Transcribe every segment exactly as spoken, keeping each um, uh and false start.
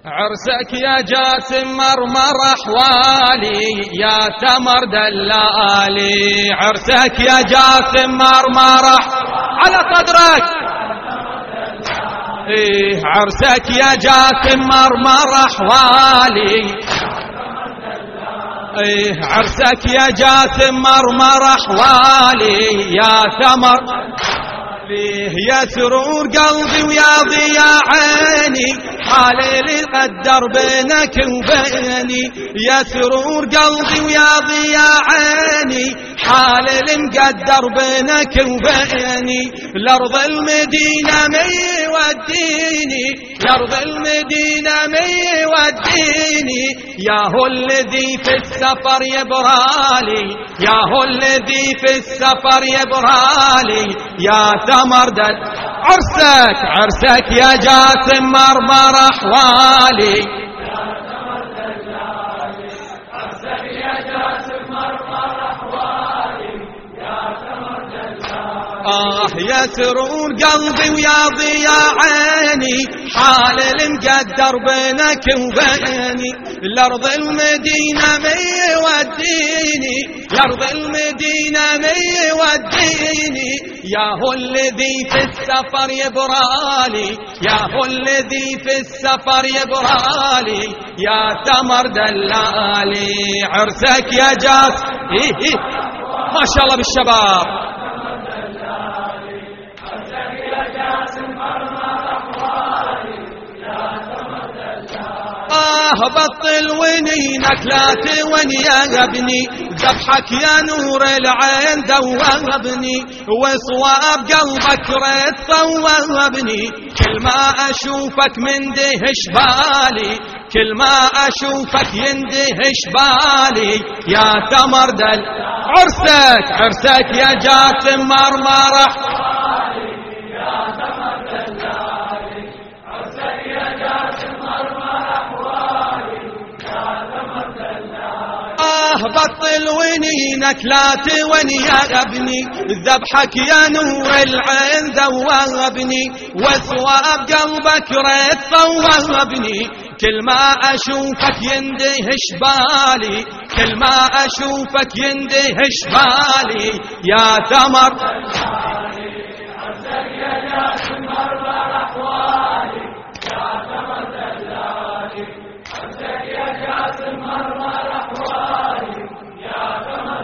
عرسك يا جاسم مرمر أحوالي يا تمر دلالي، عرسك يا جاسم مرمر على صدرك. إيه عرسك يا جاسم مرمر أحوالي، إيه عرسك يا جاسم مرمر أحوالي يا تمر فيه يا سرور قلبي ويا ضياء عيني، حالي اللي قدر بينك وبيني. يا سرور قلبي ويا ضياء عيني، حالي اللي مقدر بينك وبيني. لأرض المدينة من يوديني، لأرض المدينة من يوديني. يا هو الذي في السفر يبرالي، يا هو الذي في السفر يبرالي يا تمر دل. عرسك عرسك يا جاسم مرمر أحوالي، عرسك يا جاسم مرمر أحوالي يا تمر دلالي. آه يا سرور قلبي ويا ضياء عيني، حال المقدر بينك وبيني. لأرض المدينة من يوديني، لأرض المدينة من يوديني. يا هو الذي في السفر يبرالي، يا هو الذي في السفر يبرالي يا تمر دلالي. عرسك يا جاس إيه إيه ما شاء الله بالشباب. آه بطل ونينك لا تون يا ابني، ذبحك يا نور العين ذوبني، وصواب قلبك ريت صوبني. كل ما أشوفك من دهش بالي، كل ما أشوفك يندهش بالي يا تمر دل. عرسك عرسك يا جاسم مرمر أحوالي يا تمر دلالي، عرسك يا جاسم مرمر أحوالي يا تمر دلالي. آه بطل ونينك لا تون يا ابني، ذبحك يا نور العين ذوبني، وثواب قلبك ريت صوبني. كل ما أشوفك يندهش بالي، كل ما أشوفك يندهش بالي يا تمر دلالي. عرسك يا جاسم مرمر أحوالي يا تمر دلالي، عرسك يا جاسم مرمر أحوالي يا تمر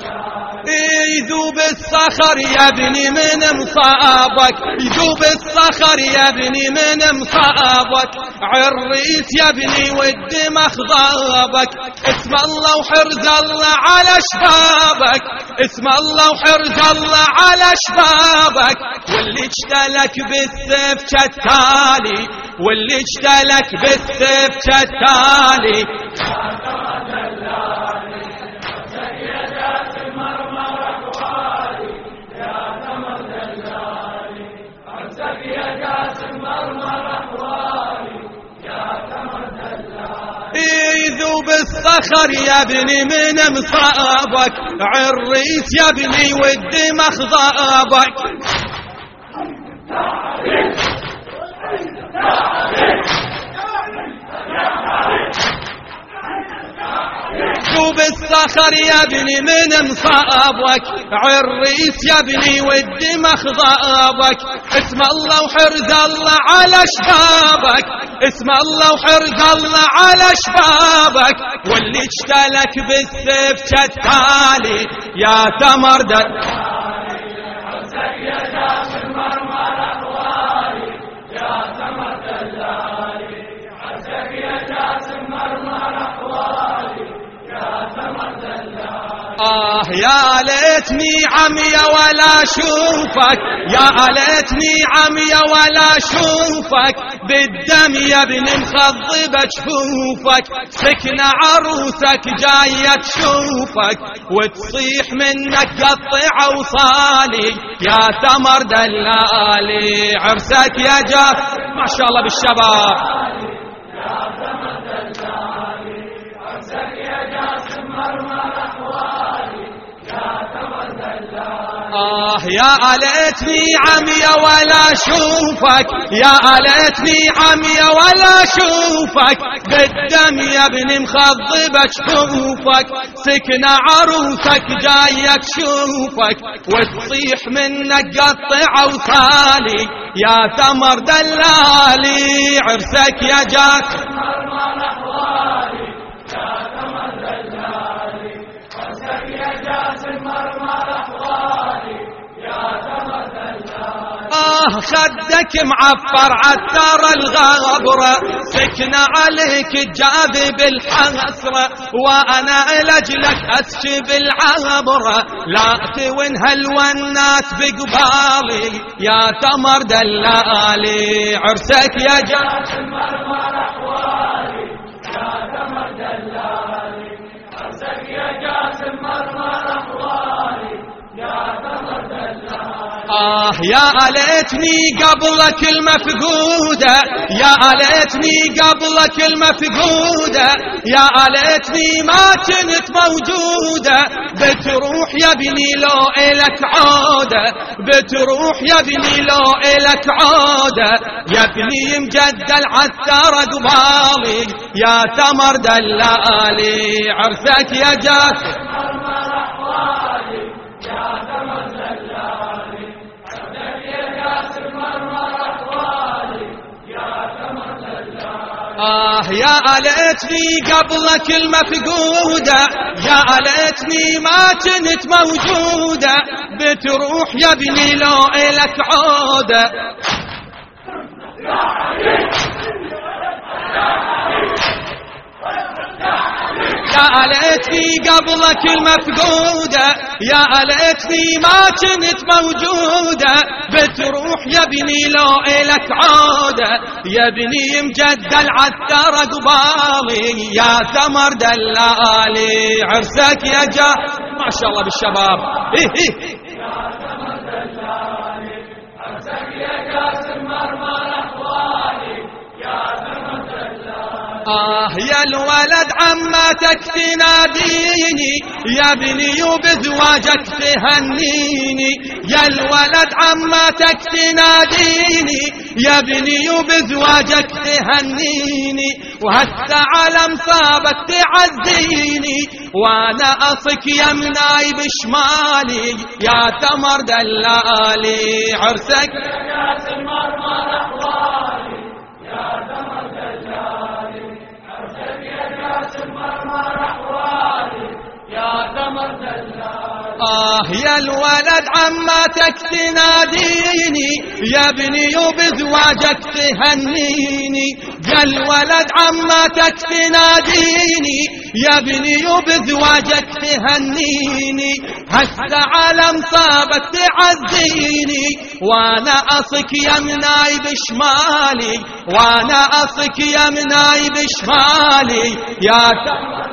دلالي. يذوب الصخر يا ابني من مصابك، يذوب الصخر يا ابني من مصابك. عريس يا ابني والدمخ ضابك، اسم الله وحرز الله على شبابك، اسم الله وحرز الله على شبابك. واللي اجتلك بالسيف شتالي، واللي اجتلك بالسيف شتالي يا تمر دلالي. عرسك يا جاسم مرمر أحوالي يا تمر دلالي، عرسك يا جاسم مرمر أحوالي يا تمر دلالي. يذوب الصخر يا ابني من مصابك، عريس يا ابني والدمخ ضابك. يذوب الصخر يا ابني من مصابك، عريس يا ابني والدمخ ضابك. اسم الله وحرز الله على شبابك، اسم الله وحرز الله على شبابك. واللي اجتلك بالسيف شتالي يا تمر دلالي. عرسك يا جاسم مرمر أحوالي يا تمر دلالي، عرسك يا جاسم مرمر أحوالي يا تمر دلالي. آه يا ليتني عمية ولا شوفك، يا ليتني عمية ولا شوفك. بالدم يا ابن مخضبة جفوفك، سكنة عروسك جاية تشوفك، وتصيح منك قطع وصالي يا تمر دلالي. عرسك يا جاس ما شاء الله بالشباب. يا تمر دلالي، عرسك يا جاسم مرمر أحوالي يا تمر دلالي. آه يا ليتني عمي ولا أشوفك، يا ليتني عمي ولا أشوفك، بالدم يا ابني مخضبة شوفك، سكن عروسك جايك شوفك، وتصيح منك قطع وصالي، يا ثمر دلالي عرسك يا جاك خدك معفر عثر الغبرة، سكن عليك جاذب الحسرة، وأنا لجلك أسكب العبرة، لا توين هالونات بقبالي، يا تمر دلالي عرسك يا جاسم مرمر أحوالي، يا تمر دلالي عرسك يا جاسم مرمر أحوالي، يا تمر دلالي. آه يا ليتني قبلك المفقودة، يا ليتني قبلك المفقودة، يا ليتني ما كنت موجودة، بتروح يا بني لو إلك عودة، بتروح يا بني لو إلك عودة، يا بني مجدل عثر قبالي، يا تمر دلالي عرسك يا جاسم آه يا ليتني قبلك المفقودة، يا ليتني ما كنت موجودة، بتروح يا بني لو إلك عودة. يا ليتني قبلك المفقودة، يا ليتني ما كنت موجودة، بتروح يا بني لو إلك عودة، يا بني مجدل عثر قبالي، يا ثمر دلالي عرسك يا جا. ما شاء الله بالشباب. إيه إيه. يا ثمر دلالي عرسك يا جاسم مرمر أحوالي، يا ثمر دلالي. آه يا الولد عماتك تناديني، يا بني وبزواجك تهنيني، يا الولد عماتك تناديني، يا بني وبزواجك تهنيني، وهسه على مصابك تعزيني، وانا اصك يمناي بشمالي، يا ثمر دلالي عرسك يا جاسم مرمر أحوالي، يا ثمر دلالي عرسك يا جاسم مرمر أحوالي، يا ثمر دلالي. آه يا الولد عماتك تناديني، يا بني وبزواجك تهنيني، يا الولد عماتك تناديني، يا بني وبزواجك تهنيني، هسه على مصابك تعزيني، وانا اصك يمناي بشمالي، وانا اصك يمناي بشمالي، يا